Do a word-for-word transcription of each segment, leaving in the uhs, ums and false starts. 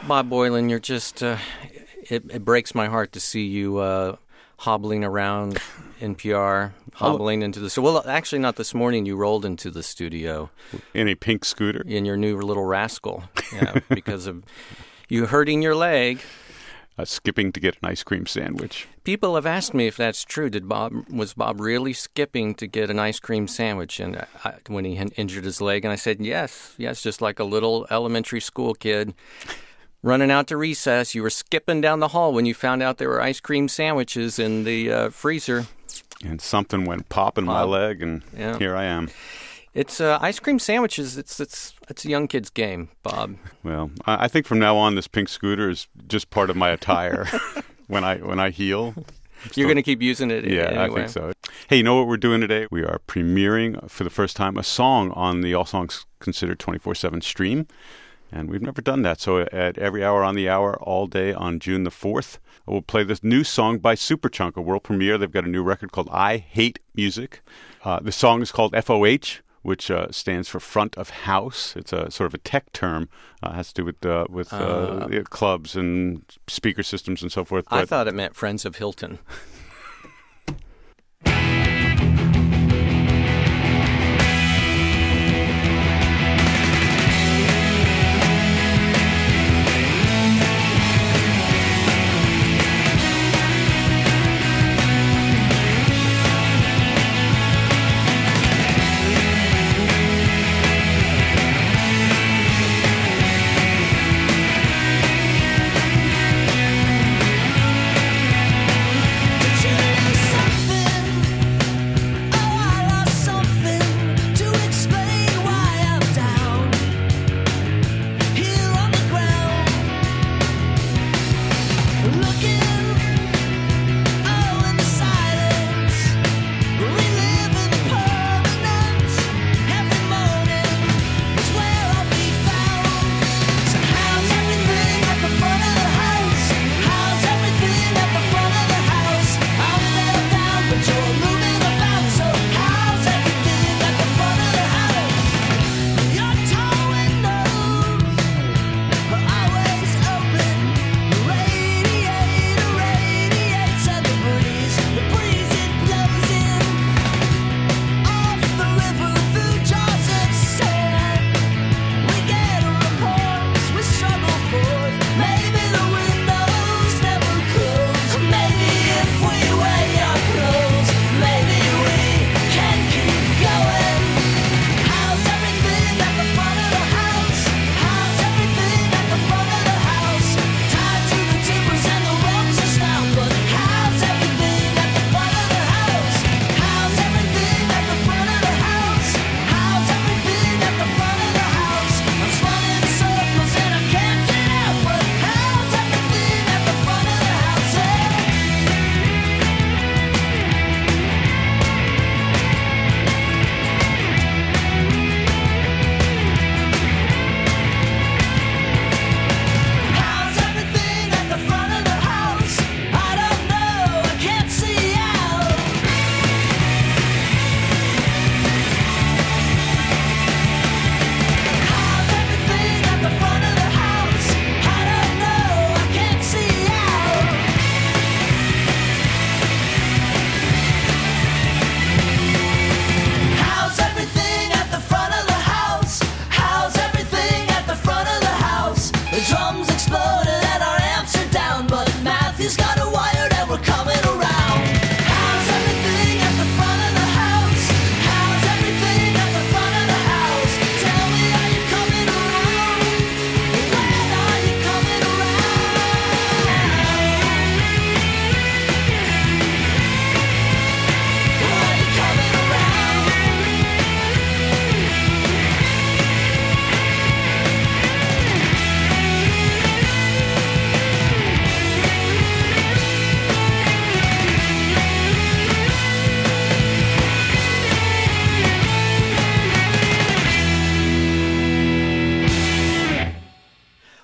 Bob Boilen, you're just, uh, it, it breaks my heart to see you uh, hobbling around N P R, hobbling into the, so well, actually not this morning, you rolled into the studio. In a pink scooter? In your new little Rascal, yeah, because of you hurting your leg. Uh, skipping to get an ice cream sandwich. People have asked me if that's true. Did Bob was Bob really skipping to get an ice cream sandwich and I, when he injured his leg? And I said, yes, yes, just like a little elementary school kid running out to recess. You were skipping down the hall when you found out there were ice cream sandwiches in the uh, freezer. And something went pop in pop. my leg, and yeah. Here I am. It's uh, ice cream sandwiches. It's it's it's a young kid's game, Bob. Well, I, I think from now on, this pink scooter is just part of my attire when I when I heal. You're going to keep using it. Yeah, anyway. I think so. Hey, you know what we're doing today? We are premiering for the first time a song on the All Songs Considered twenty-four seven stream, and we've never done that. So at every hour on the hour, all day on June the fourth, we'll play this new song by Superchunk, a world premiere. They've got a new record called I Hate Music. Uh, the song is called F O H. Which uh, stands for front of house. It's a sort of a tech term. Uh, has to do with uh, with uh, uh, clubs and speaker systems and so forth. I thought it meant Friends of Hilton. To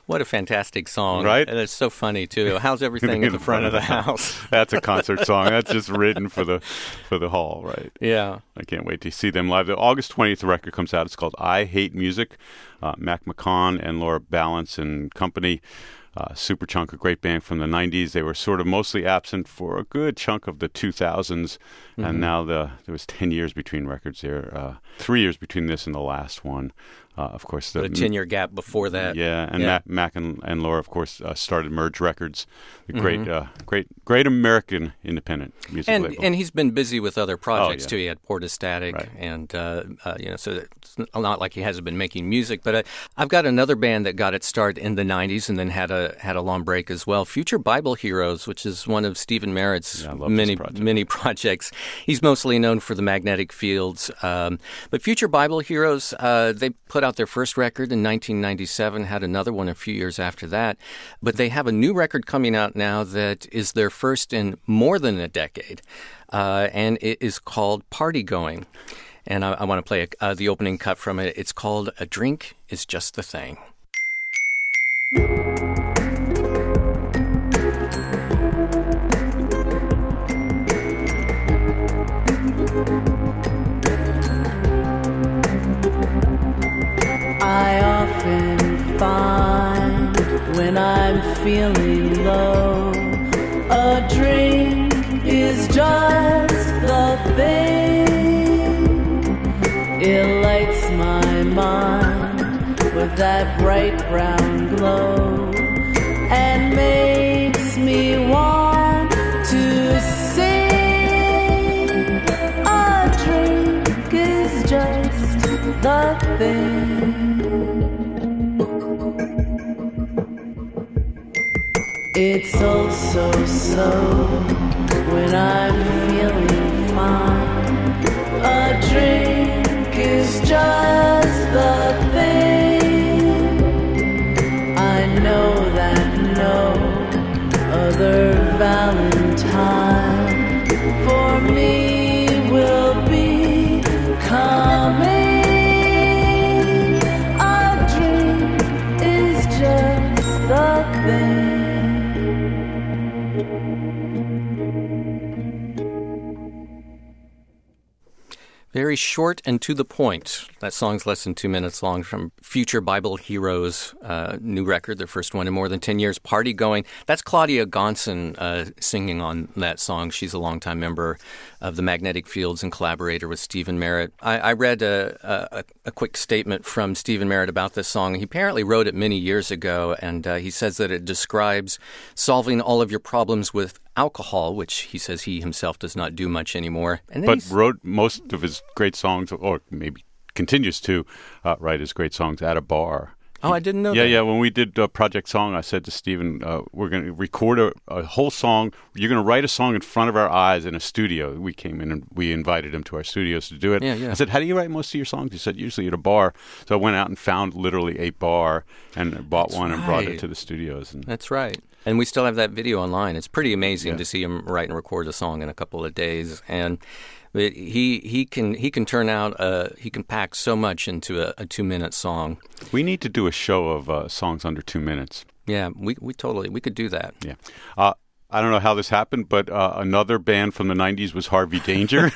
What a fantastic song. Right? And it's so funny, too. How's everything at the front of the house? That's a concert song. That's just written for the for the hall, right? Yeah. I can't wait to see them live. The August twentieth record comes out. It's called I Hate Music. Uh, Mac McCaughan and Laura Balance and company. Uh, Superchunk, a great band from the nineties. They were sort of mostly absent for a good chunk of the two thousands, mm-hmm. and now the there was ten years between records there. Uh, three years between this and the last one. Uh, of course, the a ten-year gap before that. Yeah, and yeah. Mac, Mac and, and Laura, of course, uh, started Merge Records, the great, mm-hmm. uh, great, great American independent music and, label. And he's been busy with other projects oh, yeah. too. He had Portastatic, right. and uh, uh, you know, so it's not like he hasn't been making music. But I, I've got another band that got its start in the nineties and then had a had a long break as well. Future Bible Heroes, which is one of Stephen Merritt's yeah, many project. many projects. He's mostly known for the Magnetic Fields, um, but Future Bible Heroes, uh, they put out their first record in nineteen ninety-seven, had another one a few years after that. But they have a new record coming out now that is their first in more than a decade, uh, and it is called Party Going. And I, I want to play a, uh, the opening cut from it. It's called A Drink Is Just the Thing. I often find when I'm feeling low, a drink is just the thing. It lights my mind with that bright brown glow and makes me want to sing. A drink is just the thing. It's so, so, so when I'm feeling fine. A drink is just the thing. I know that no other Valentine for me will be coming. A drink is just the thing. Very short and to the point. That song's less than two minutes long from Future Bible Heroes, uh, new record, their first one in more than ten years, Party Going. That's Claudia Gonson uh, singing on that song. She's a longtime member of the Magnetic Fields and collaborator with Stephen Merritt. I, I read a, a, a quick statement from Stephen Merritt about this song. He apparently wrote it many years ago, and uh, he says that it describes solving all of your problems with alcohol, which he says he himself does not do much anymore. And but wrote most of his great songs, or maybe continues to uh, write his great songs at a bar. Oh, I didn't know yeah, that. Yeah, When we did uh, Project Song, I said to Stephen, uh, we're going to record a, a whole song. You're going to write a song in front of our eyes in a studio. We came in and we invited him to our studios to do it. Yeah, yeah. I said, how do you write most of your songs? He said, usually at a bar. So I went out and found literally a bar and bought That's one right. and brought it to the studios. And That's right. And we still have that video online. It's pretty amazing yeah. to see him write and record a song in a couple of days. And But he he can he can turn out uh, he can pack so much into a, a two minute song. We need to do a show of uh, songs under two minutes. Yeah, we we totally we could do that. Yeah, uh, I don't know how this happened, but uh, another band from the nineties was Harvey Danger,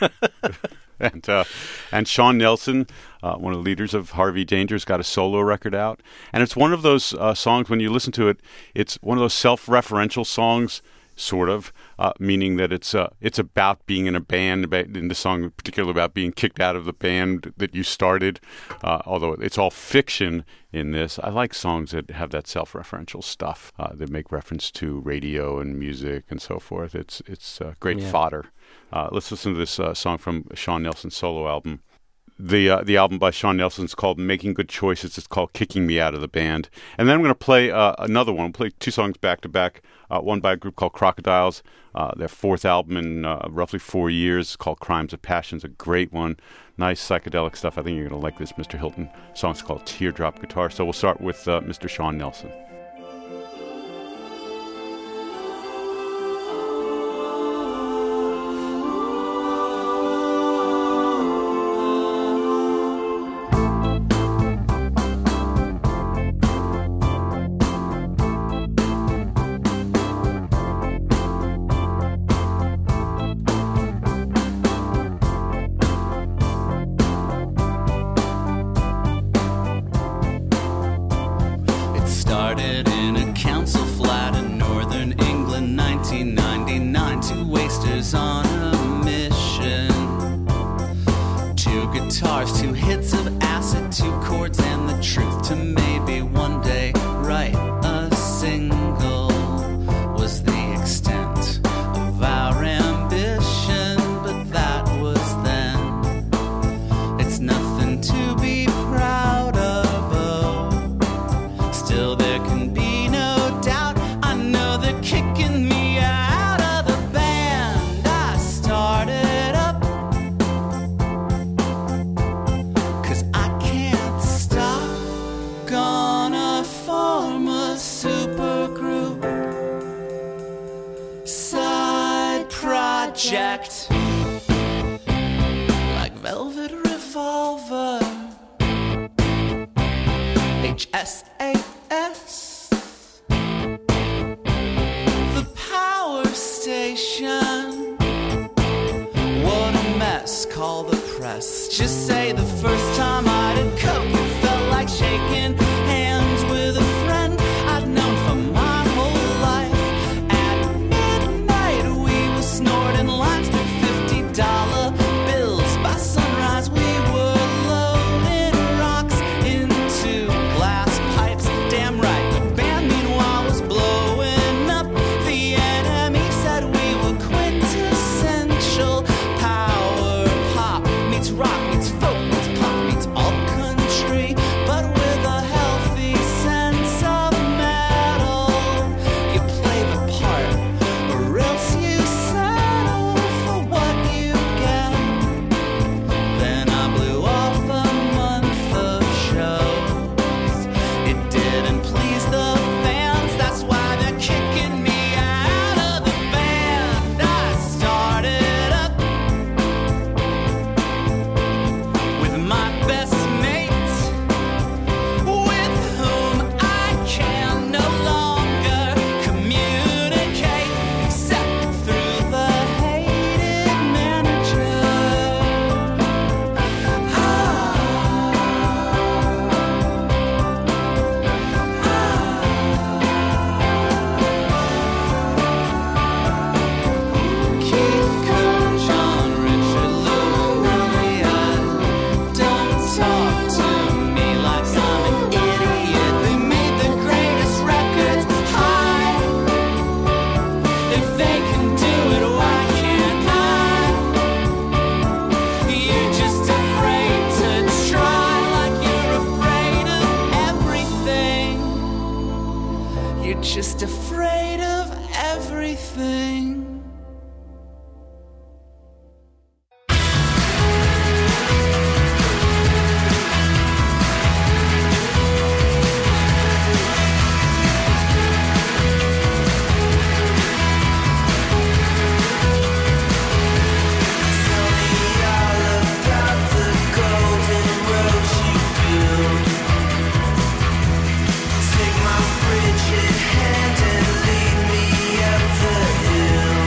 and uh, and Sean Nelson, uh, one of the leaders of Harvey Danger's got a solo record out, and it's one of those uh, songs when you listen to it, it's one of those self-referential songs. Sort of, uh, meaning that it's uh, it's about being in a band, about, in the song particularly about being kicked out of the band that you started, uh, although it's all fiction in this. I like songs that have that self-referential stuff, uh, that make reference to radio and music and so forth. It's, it's uh, great yeah. fodder. Uh, let's listen to this uh, song from Sean Nelson's solo album. The uh, the album by Sean Nelson is called Making Good Choices. It's called Kicking Me Out of the Band. And then I'm going to play uh, another one. We'll play two songs back to back. Uh, one by a group called Crocodiles. Uh, their fourth album in uh, roughly four years called Crimes of Passion. It's a great one. Nice psychedelic stuff. I think you're going to like this Mister Hilton song. It's called Teardrop Guitar. So we'll start with uh, Mister Sean Nelson. is on a mission. Two guitars, two hits of acid, two chords and the truth to maybe one day write a single was the extent of our ambition, but that was then. It's nothing to be proud of, oh. Still there can be no doubt, I know they're kicking me out of the band I started up, 'cause I can't stop. Gonna form a supergroup, side project, like Velvet Revolver, H S A S, the power station. What a mess, call the press. Just say the first time I did coke, it felt like shaking hands with a friend I'd known for my whole life. At midnight we were snorting lines through fifty dollar bills. By sunrise we were loading rocks into glass pipes. Damn right, the band meanwhile was blowing up. The enemy said we were quintessential power pop meets rock meets folk meets punk meets alt country, but with a healthy sense of metal. You play the part, or else you settle for what you get. Then I blew off a month of shows. It didn't please the fans, that's why they're kicking me out of the band I started up with my best mate, with whom I can no longer communicate except through the hated manager. Keith Coon, John Richard, Lou Reed, don't talk to me like I'm an idiot. They made the greatest records high. If they can do it, why can't I? You're just afraid to try, like you're afraid of everything. You're just afraid of everything. Tell me all about the golden road you build. Take my frigid hand and lead me up the hill.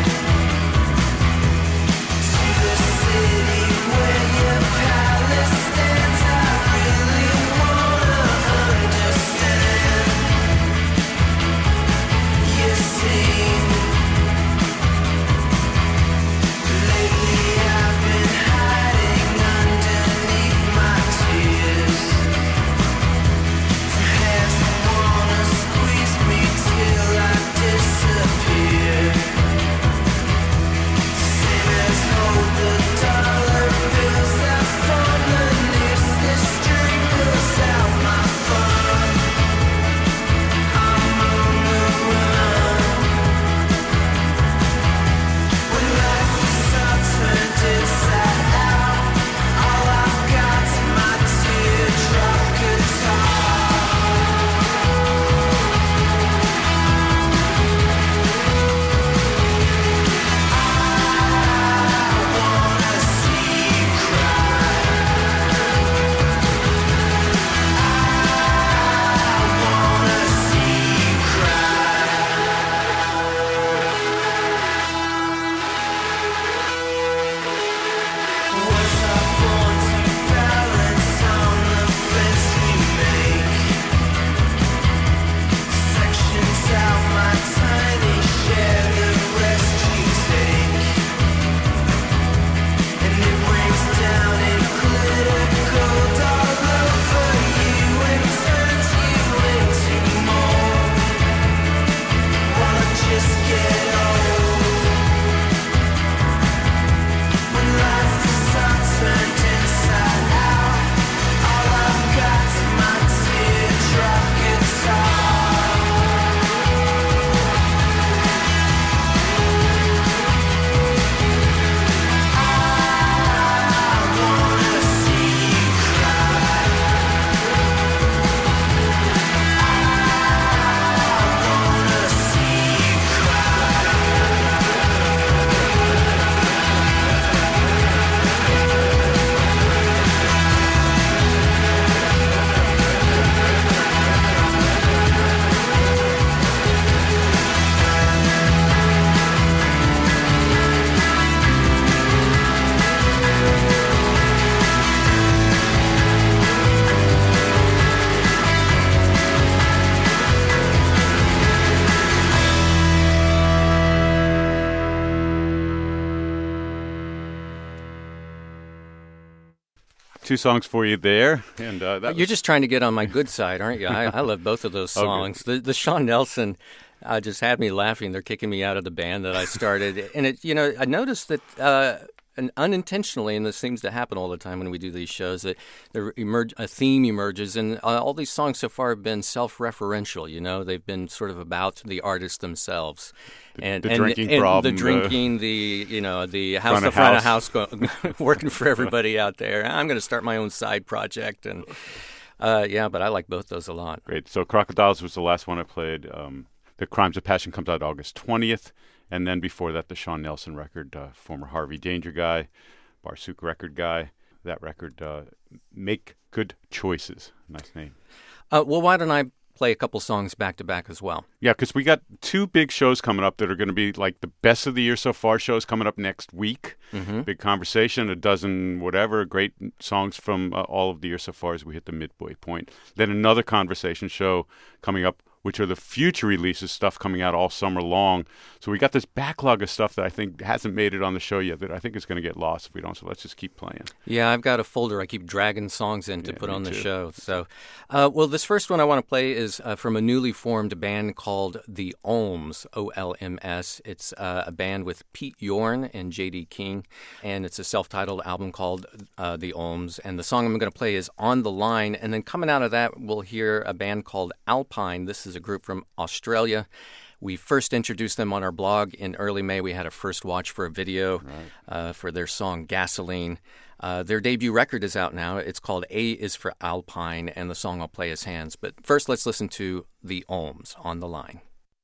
two songs for you there. And uh, that You're was... just trying to get on my good side, aren't you? I, I love both of those songs. Okay. The, the Sean Nelson uh, just had me laughing. They're kicking me out of the band that I started. And, it, you know, I noticed that uh, and unintentionally, and this seems to happen all the time when we do these shows, that there emerge, a theme emerges. And uh, all these songs so far have been self-referential, you know. They've been sort of about the artists themselves. The, and the and, drinking and problem. the drinking, the, you know, the house, front the of front of house. house, go, working for everybody out there. I'm going to start my own side project. And, uh, yeah, but I like both those a lot. Great. So Crocodiles was the last one I played. Um, the Crimes of Passion comes out August twentieth. And then before that, the Sean Nelson record, uh, former Harvey Danger guy, Barsuk record guy. That record, uh, Make Good Choices. Nice name. Uh, well, why don't I play a couple songs back to back as well? Yeah, because we got two big shows coming up that are going to be like the best of the year so far shows coming up next week. Mm-hmm. Big conversation, a dozen whatever, great songs from uh, all of the year so far as we hit the midway point. Then another conversation show coming up, which are the future releases, stuff coming out all summer long. So we got this backlog of stuff that I think hasn't made it on the show yet that I think is going to get lost if we don't. So let's just keep playing. Yeah, I've got a folder I keep dragging songs in to Yeah, put me on the too. show. So, uh, well, this first one I want to play is uh, from a newly formed band called The Olms, O L M S. It's uh, a band with Pete Yorn and J D King, and it's a self-titled album called uh, The Olms. And the song I'm going to play is On the Line. And then coming out of that, we'll hear a band called Alpine. This is a group from Australia. We first introduced them on our blog in early May. We had a first watch for a video Right. uh, for their song Gasoline. Uh, their debut record is out now. It's called A is for Alpine, and the song I'll play is Hands. But first, let's listen to The Olms, On the Line.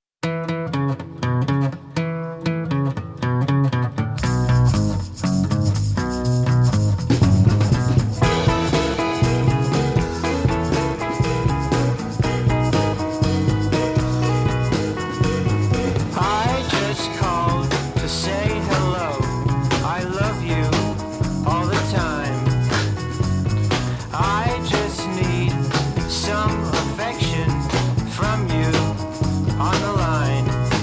I just called to say hello. I love you all the time. I just need some affection from you on the line.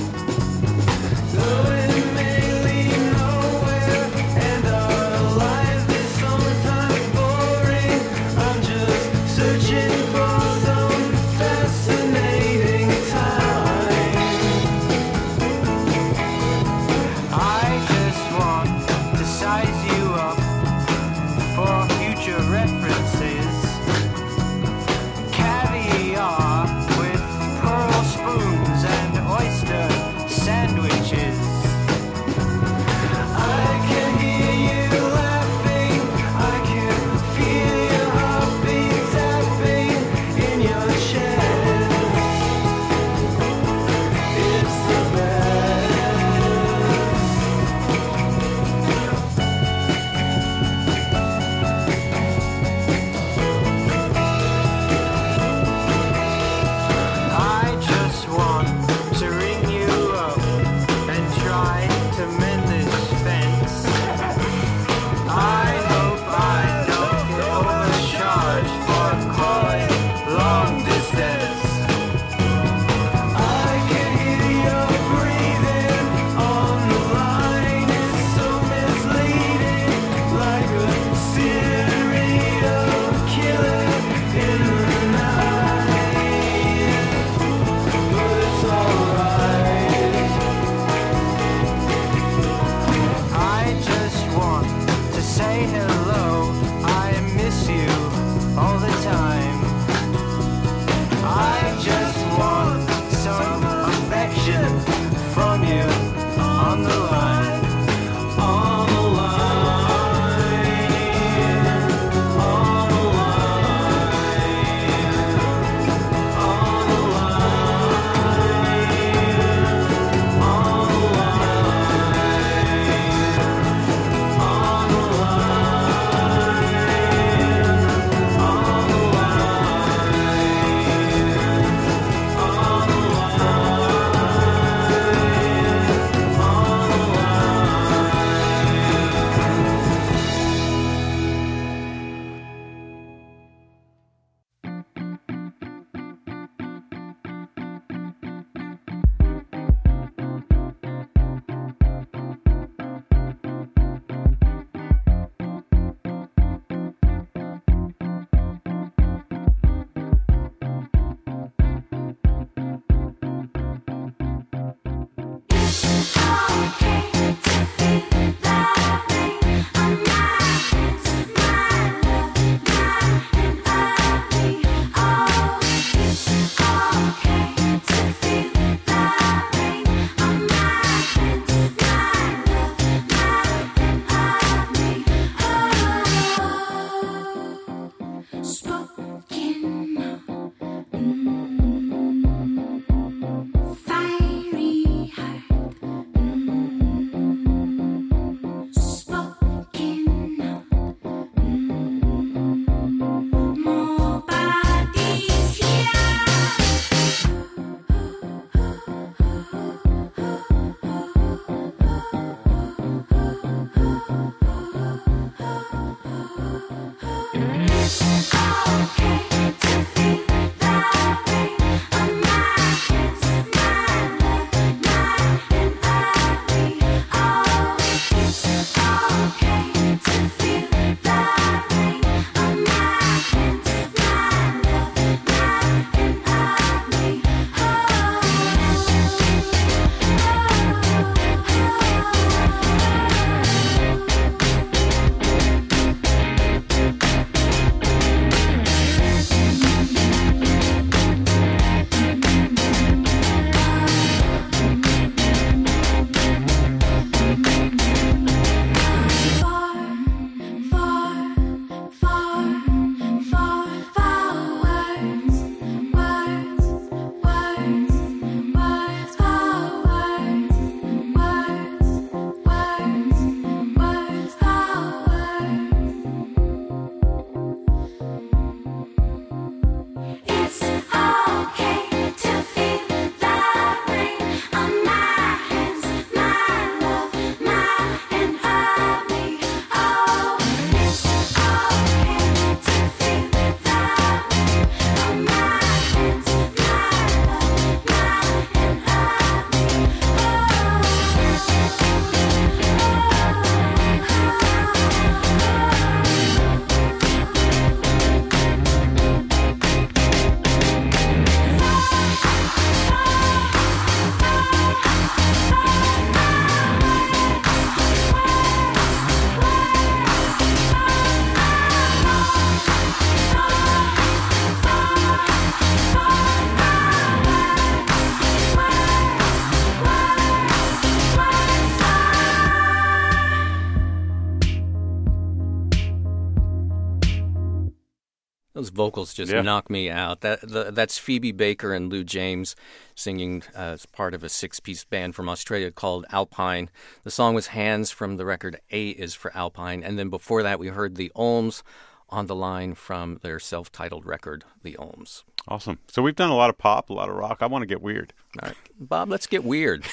vocals just Yeah. knock me out. That the, That's Phoebe Baker and Lou James singing uh, as part of a six-piece band from Australia called Alpine. The song was Hands from the record A is for Alpine. And then before that, we heard the Olms on the line from their self-titled record, The Olms. Awesome. So we've done a lot of pop, a lot of rock. I want to get weird. All right, Bob, let's get weird.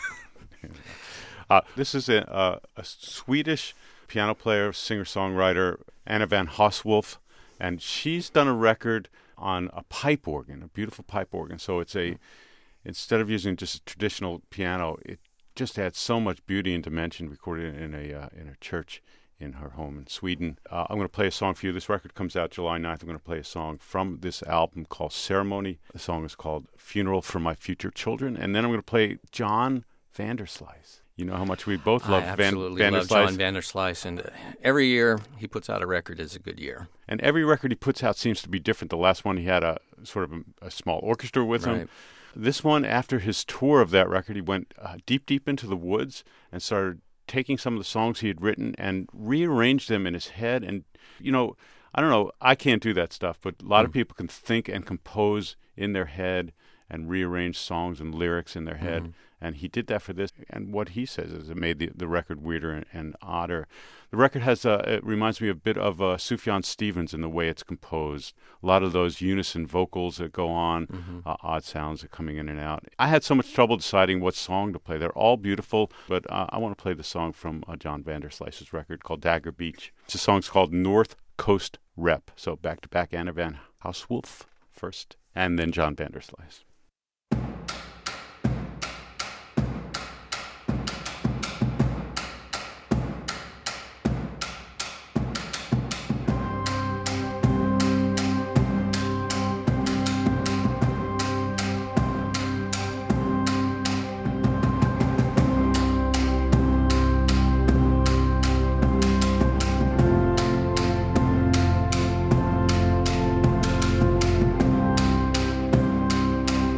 Uh, this is a, a, a Swedish piano player, singer-songwriter, Anna van Hoswolf, and she's done a record on a pipe organ, a beautiful pipe organ. So it's a, instead of using just a traditional piano, it just adds so much beauty and dimension. Recorded in a uh, in a church in her home in Sweden. Uh, I'm going to play a song for you. This record comes out July ninth. I'm going to play a song from this album called Ceremony. The song is called Funeral for My Future Children. And then I'm going to play John Vanderslice. You know how much we both love I Van, absolutely love John Vanderslice, and uh, every year he puts out a record is a good year. And every record he puts out seems to be different. The last one, he had a sort of a, a small orchestra with Right. him. This one, after his tour of that record, he went uh, deep, deep into the woods and started taking some of the songs he had written and rearranged them in his head. And, you know, I don't know, I can't do that stuff, but a lot Mm. of people can think and compose in their head and rearrange songs and lyrics in their head. Mhm. And he did that for this. And what he says is it made the, the record weirder and, and odder. The record has, uh, it reminds me a bit of uh, Sufjan Stevens in the way it's composed. A lot of those unison vocals that go on, Mhm. uh, odd sounds are coming in and out. I had so much trouble deciding what song to play. They're all beautiful, but uh, I want to play the song from uh, John Vanderslice's record called Dagger Beach. The song's called North Coast Rep. So back-to-back Anna van Hoswolf first, and then John Vanderslice. Thank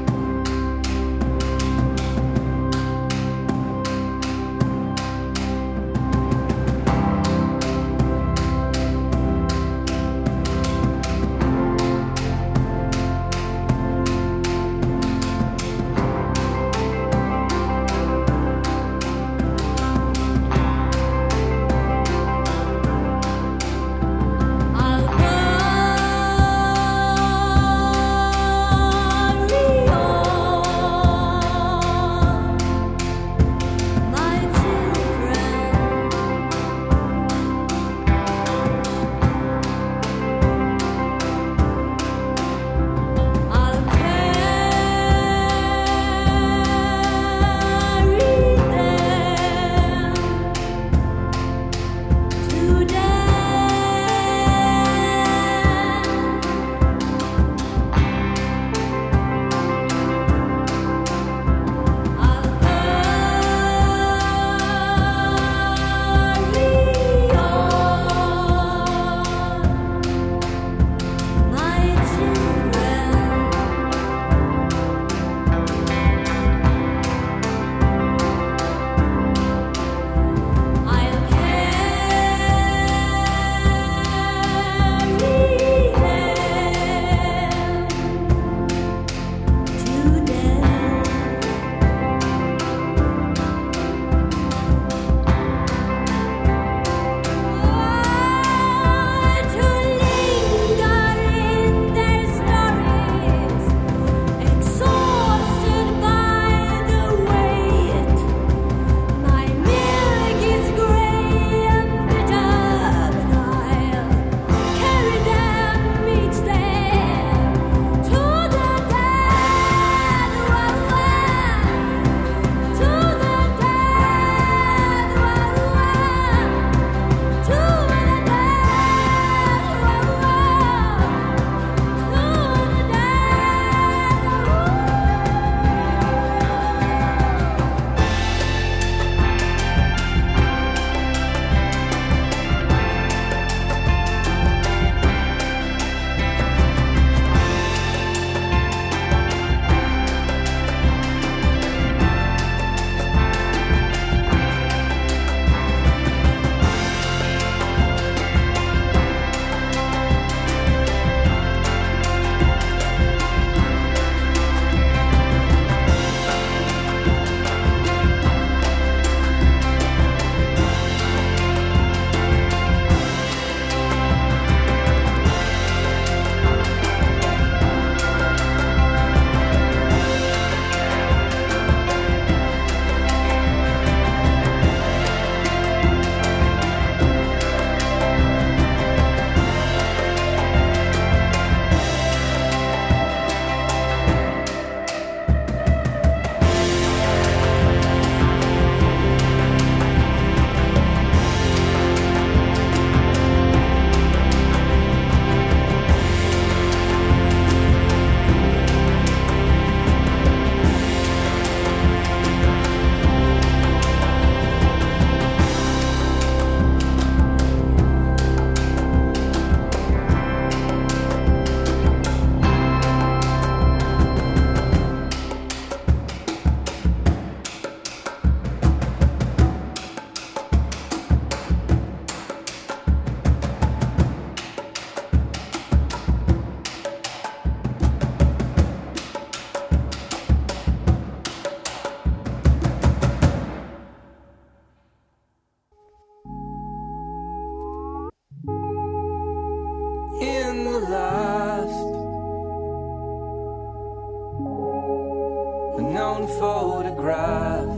photograph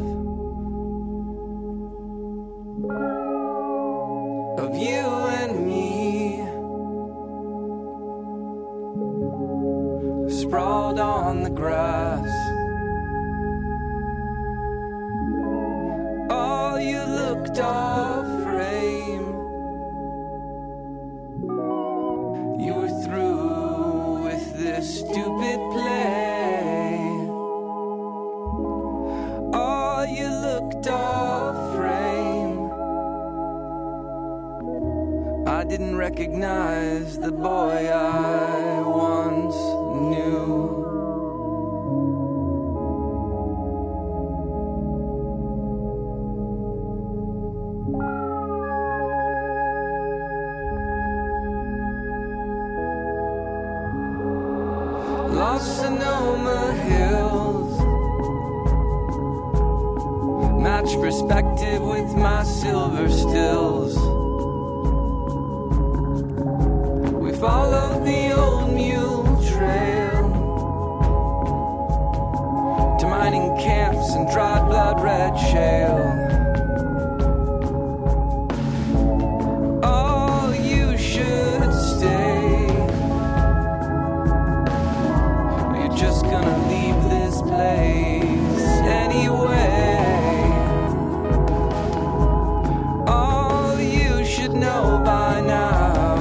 of you and me, sprawled on the grass. Oh, you looked off frame. You were through with this stupid play. Oh, you looked off frame. I didn't recognize the boy I once knew. Los Sonoma Hills match perspective with my silver stills. We followed the old mule trail to mining camps and dried blood red shale. Oh, you should stay. Just gonna leave this place anyway. Oh, you should know by now.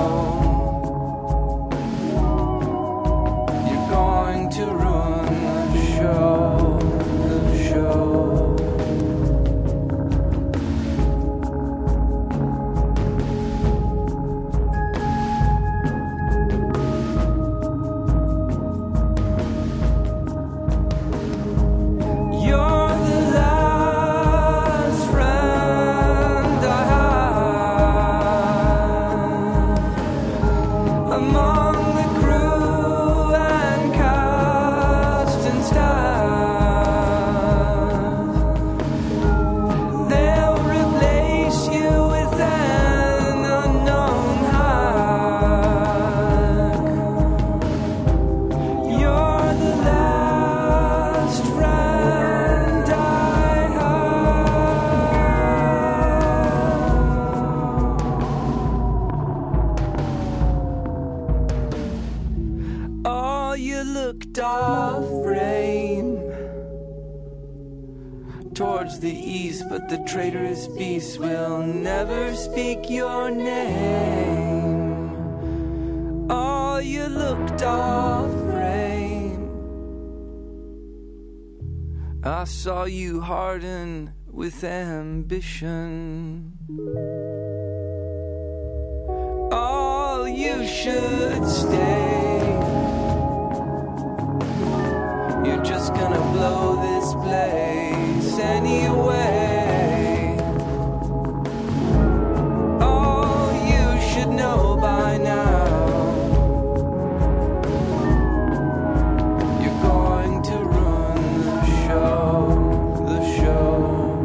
You're going to ruin the show, the show. Towards the east, but the traitorous beast will never speak your name. Oh, you looked off frame. I saw you harden with ambition. Oh, you should stay. You're just gonna blow this place anyway. Oh, you should know by now. You're going to ruin the show, the show.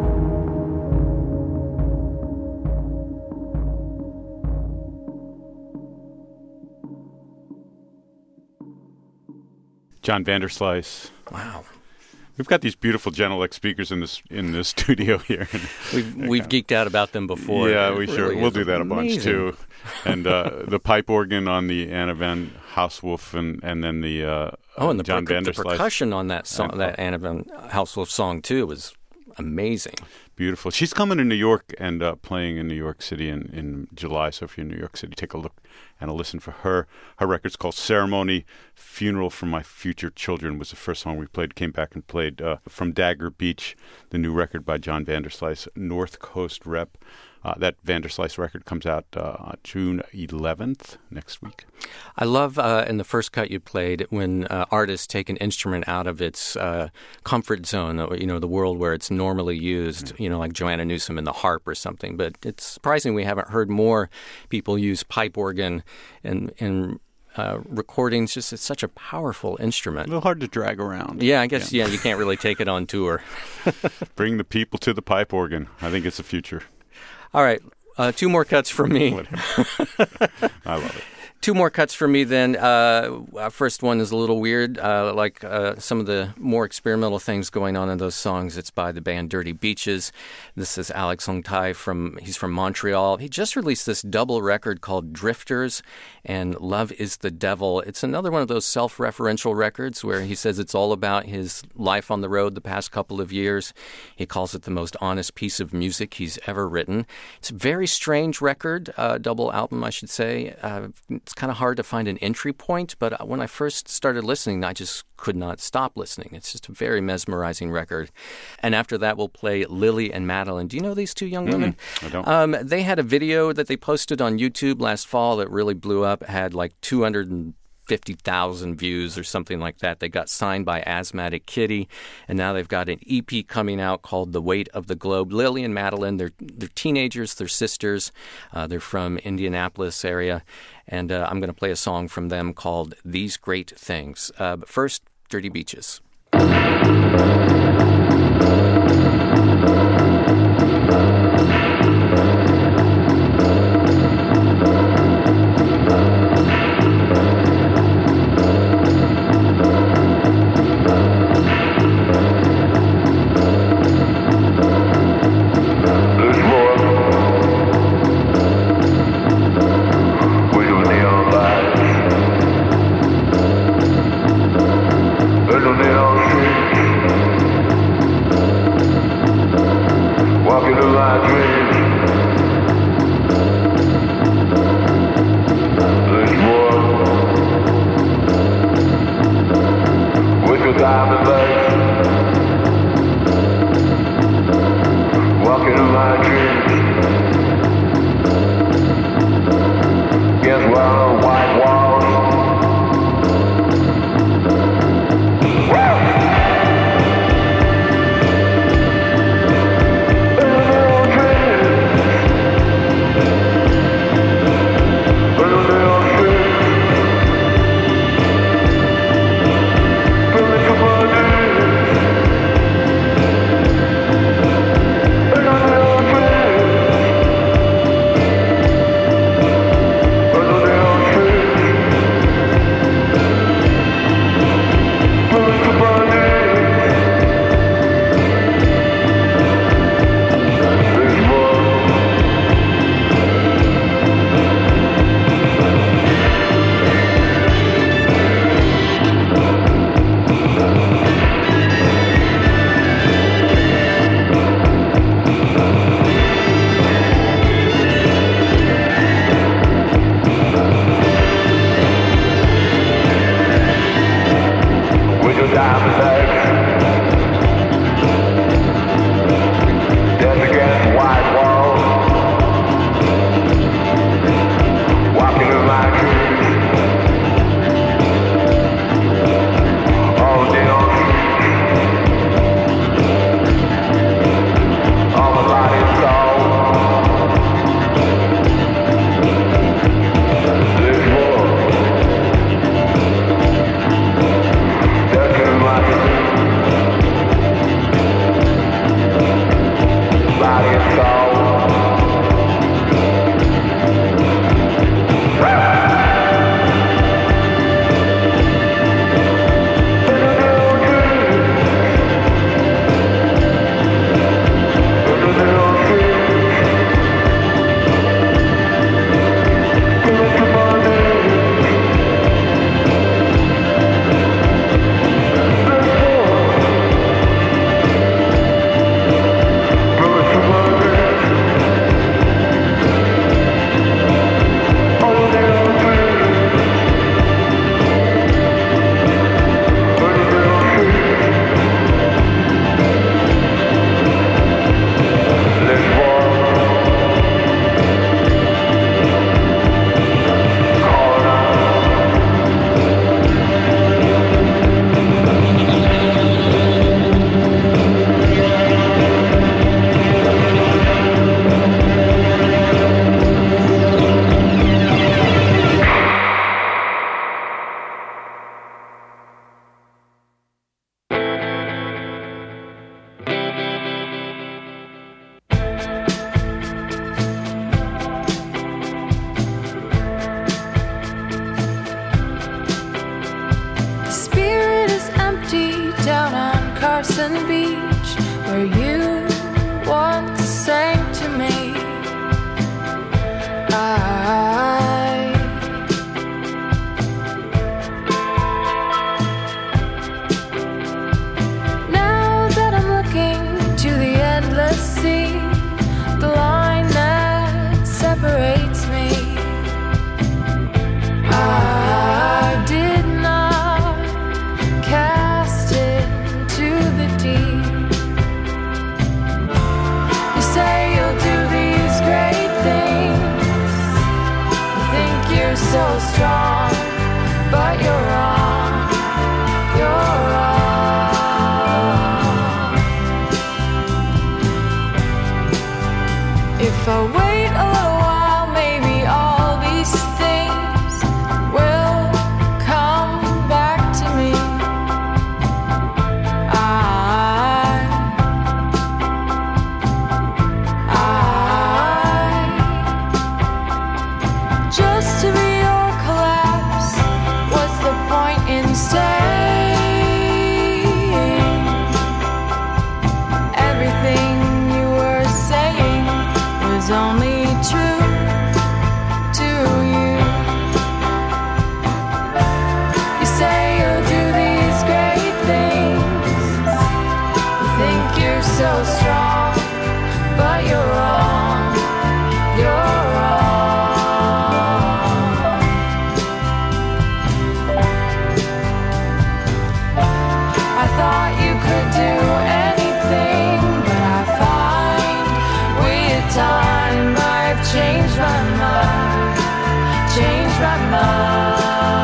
John Vanderslice. Wow. We've got these beautiful Genelec speakers in this in the studio here. We've we've geeked out about them before. Yeah, It we really sure we'll is do that a bunch amazing. too. And uh, the pipe organ on the Anna Van Housewolf, and and then the uh, Oh, and the, John percu- the Vanderslice. percussion on that song, And- that Anna Van Housewolf song too, was amazing. Beautiful. She's coming to New York and uh, playing in New York City in, in July. So if you're in New York City, take a look and a listen for her. Her record's called Ceremony. Funeral for My Future Children was the first song we played. Came back and played uh, From Dagger Beach, the new record by John Vanderslice, North Coast rep. Uh, that Vanderslice record comes out uh, June eleventh, next week. I love uh, in the first cut you played when uh, artists take an instrument out of its uh, comfort zone, uh, you know, the world where it's normally used, mm-hmm. you know, like Joanna Newsom in the harp or something. But it's surprising we haven't heard more people use pipe organ in, in uh, recordings. Just it's such a powerful instrument. A little hard to drag around. Yeah, I guess, yeah, yeah you can't really take it on tour. Bring the people to the pipe organ. I think it's the future. All right, uh, two more cuts from me. I love it. Two more cuts for me then. Uh, our first one is a little weird, uh, like uh, some of the more experimental things going on in those songs. It's by the band Dirty Beaches. This is Alex Hong-tai from, he's from Montreal. He just released this double record called Drifters and Love is the Devil. It's another one of those self-referential records where he says it's all about his life on the road the past couple of years. He calls it the most honest piece of music he's ever written. It's a very strange record, uh, double album, I should say. Uh, it's kind of hard to find an entry point, but when I first started listening, I just could not stop listening. It's just a very mesmerizing record. And after that, we'll play Lily and Madeline. Do you know these two young Mm-mm, women? I don't. Um, they had a video that they posted on YouTube last fall that really blew up. It had like two hundred fifty thousand views or something like that. They got signed by Asthmatic Kitty, and now they've got an E P coming out called The Weight of the Globe. Lily and Madeline, they're, they're teenagers, they're sisters. Uh, they're from Indianapolis area, and uh, I'm going to play a song from them called These Great Things. Uh, but first, Dirty Beaches. Little neon streets Carson Beach, where you once sang to me. I Now that I'm looking to the endless sea, the line that separates me, I did not cast it to the deep. You say you'll do these great things. You think you're so strong, but you're wrong. You're wrong. If I wait a little while, maybe all these things will come back to me. I, I, just to be your collapse. What's the point in staying? Everything you were saying was only true to you. You say you'll do these great things. You think you're so strong, but you're wrong. You're wrong. I thought you could do anything, but I find with time I've changed my mind, changed my mind.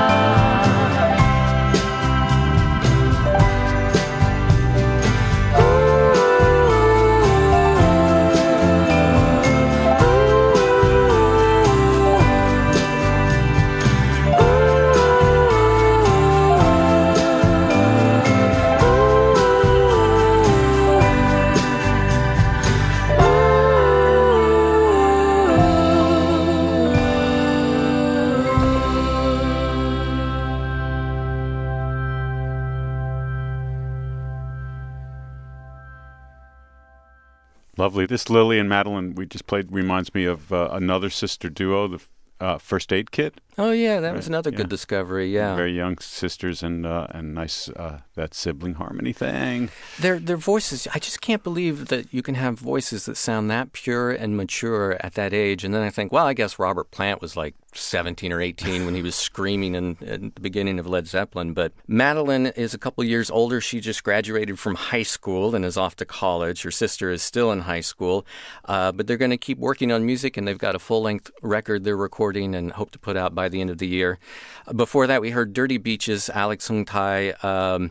Lovely. This Lily and Madeline we just played reminds me of uh, another sister duo, the uh, First Aid Kit. Oh, yeah, that was Right, another yeah. good discovery, yeah. Very young sisters and uh, and nice uh, that sibling harmony thing. Their their voices, I just can't believe that you can have voices that sound that pure and mature at that age. And then I think, well, I guess Robert Plant was like seventeen or eighteen when he was screaming in, in the beginning of Led Zeppelin. But Madeline is a couple years older. She just graduated from high school and is off to college. Her sister is still in high school. Uh, but they're going to keep working on music, and they've got a full-length record they're recording and hope to put out by the end of the year. Before that, we heard Dirty Beaches, Alex Hung Tai. Um,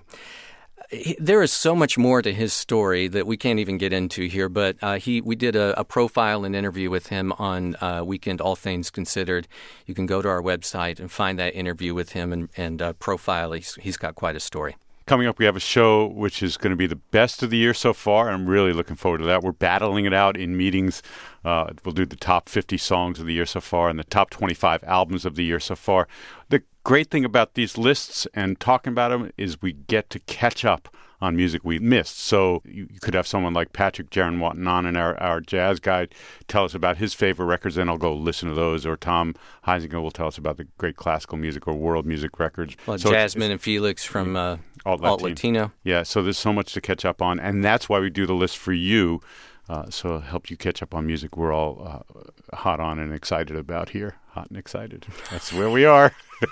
he- there is so much more to his story that we can't even get into here, but uh, he we did a, a profile and interview with him on uh, Weekend All Things Considered. You can go to our website and find that interview with him and, and uh, profile. He's, he's got quite a story. Coming up, we have a show which is going to be the best of the year so far. I'm really looking forward to that. We're battling it out in meetings. Uh, we'll do the top fifty songs of the year so far and the top twenty-five albums of the year so far. The great thing about these lists and talking about them is we get to catch up on music we missed. So you, you could have someone like Patrick Jaron Watanabe, our, our jazz guy, tell us about his favorite records, and I'll go listen to those. Or Tom Heisinger will tell us about the great classical music or world music records. Well, So it's- Jasmine and Felix from uh, Alt Alt Latino. Latino. Yeah, so there's so much to catch up on, and that's why we do the list for you. Uh, so it'll help you catch up on music we're all uh, hot on and excited about here. Hot and excited. That's where we are.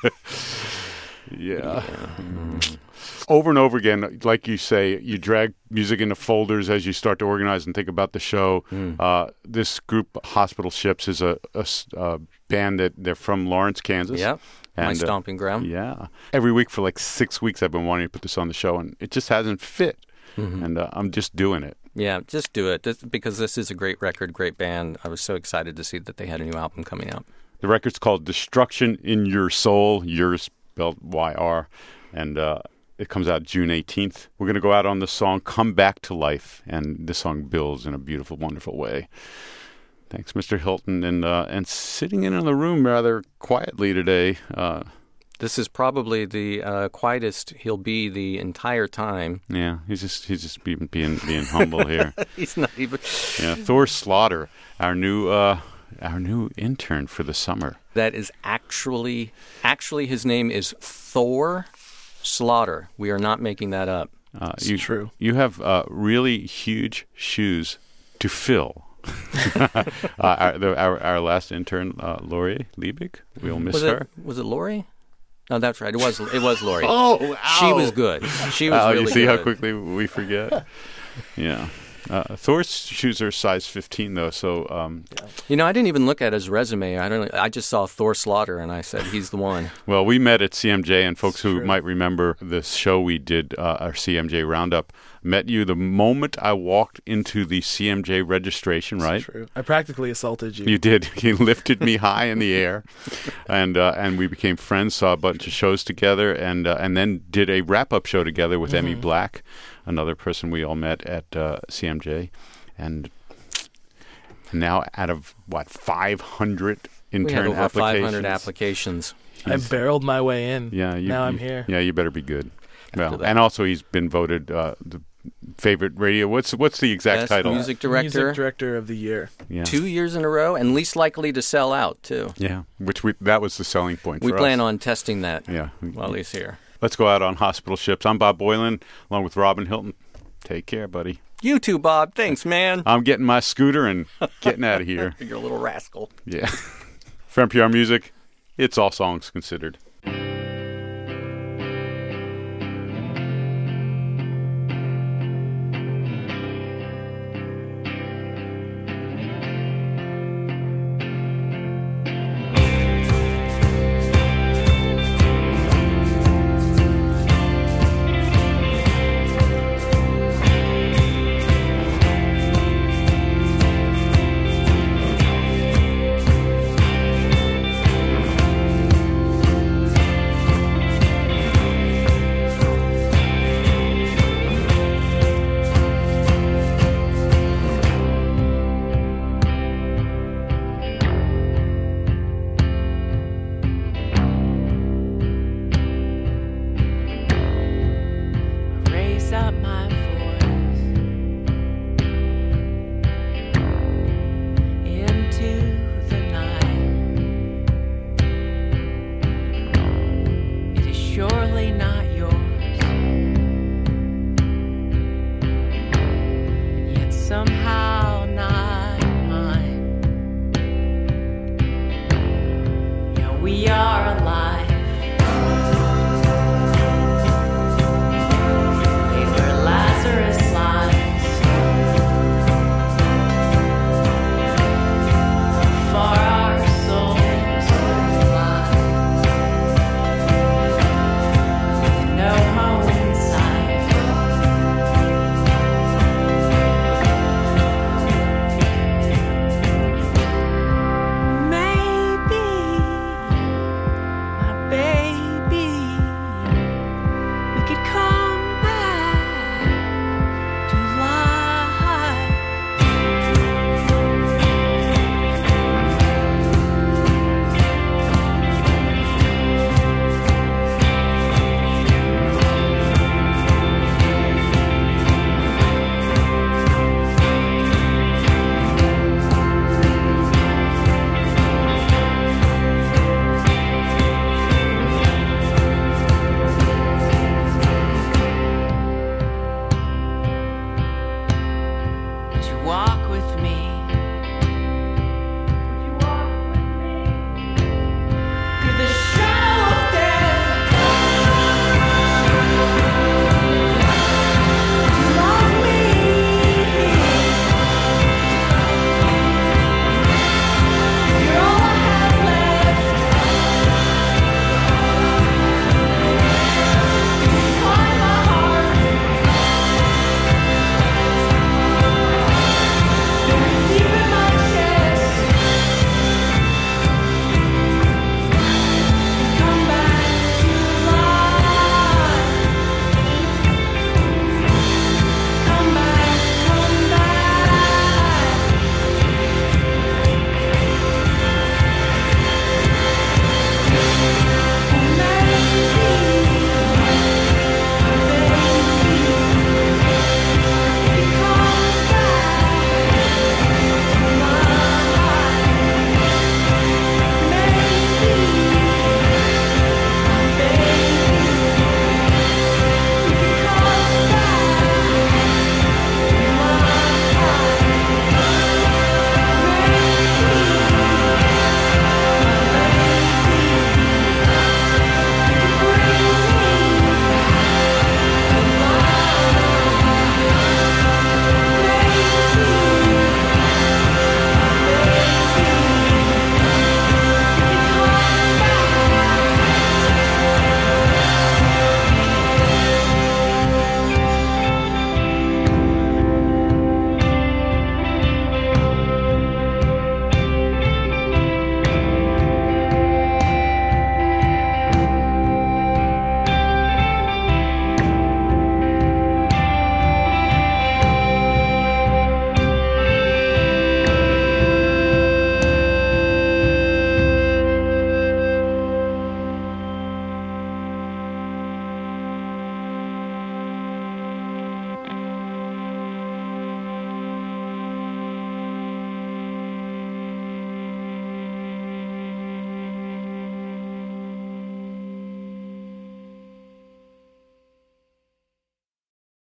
yeah. Mm. Over and over again, like you say, you drag music into folders as you start to organize and think about the show. Mm. Uh, this group, Hospital Ships, is a, a s- a band that they're from Lawrence, Kansas. Yep, my And, uh, stomping ground. Yeah. Every week for like six weeks, I've been wanting to put this on the show, and it just hasn't fit. Mhm. And uh, I'm just doing it. Yeah, just do it this, because this is a great record, great band. I was so excited to see that they had a new album coming out. The record's called Destruction in Your Soul, yours spelled Y R, and uh, it comes out June eighteenth. We're going to go out on the song Come Back to Life, and this song builds in a beautiful, wonderful way. Thanks, Mister Hilton, and uh, and sitting in the room rather quietly today, uh, This is probably the uh, quietest he'll be the entire time. Yeah, he's just he's just being being, being humble here. He's not even. Yeah, Thor Slaughter, our new uh, our new intern for the summer. That is actually actually his name is Thor Slaughter. We are not making that up. Uh, It's you, true. You have uh, really huge shoes to fill. uh, our, the, our our last intern, uh, Lori Liebig, we'll miss Was her. it was it Lori? No, that's right. It was it was Lori. Oh, She was good. She was Oh, really you see good. how quickly we forget? Yeah. Uh, Thor's shoes are size fifteen, though, so... Um, You know, I didn't even look at his resume. I don't. I just saw Thor Slaughter, and I said he's the one. well, we met at C M J, and folks who true. might remember this show we did, uh, our C M J Roundup, met you the moment I walked into the C M J registration, right? True. I practically assaulted you. You did. You lifted me high in the air, and uh, and we became friends. Saw a bunch of shows together, and uh, and then did a wrap up show together with Mm-hmm. Emmy Black, another person we all met at uh, C M J, and now out of what five hundred intern We had over applications, five hundred applications. I barreled my way in. Yeah, you, now you- I'm here. Yeah, you better be good. Well, that. and also he's been voted uh, the favorite radio. What's what's the exact Best title? music director, Music director of the year. Yeah. two years in a row, and least likely to sell out too. Yeah, which we that was the selling point. We for plan us. on testing that Yeah. while he's here. Let's go out on hospital ships. I'm Bob Boylan, along with Robin Hilton. Take care, buddy. You too, Bob. Thanks, man. I'm getting my scooter and getting out of here. You're a little rascal. Yeah. For N P R Music, it's All Songs Considered. Raise up my voice into the night. It is surely not yours, and yet somehow